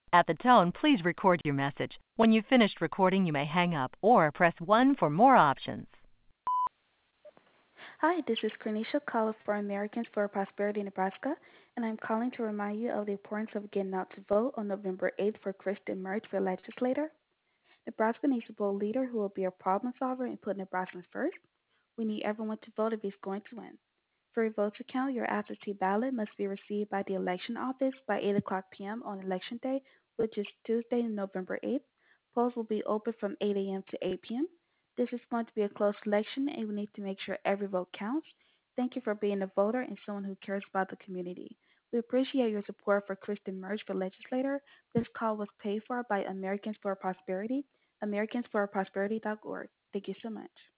At the tone, please record your message. When you've finished recording, you may hang up or press 1 for more options. Hi, this is Cornisha Collins for Americans for Prosperity Nebraska, and I'm calling to remind you of the importance of getting out to vote on November 8th for Kristen Mertz for legislator. Nebraska needs a bold leader who will be a problem solver and put Nebraskans first. We need everyone to vote if he's going to win. For your vote to count, your absentee ballot must be received by the election office by 8 o'clock p.m. on Election Day, which is Tuesday, November 8th. Polls will be open from 8 a.m. to 8 p.m. This is going to be a close election, and we need to make sure every vote counts. Thank you for being a voter and someone who cares about the community. We appreciate your support for Kristen Merge for legislator. This call was paid for by Americans for Prosperity, americansforprosperity.org. Thank you so much.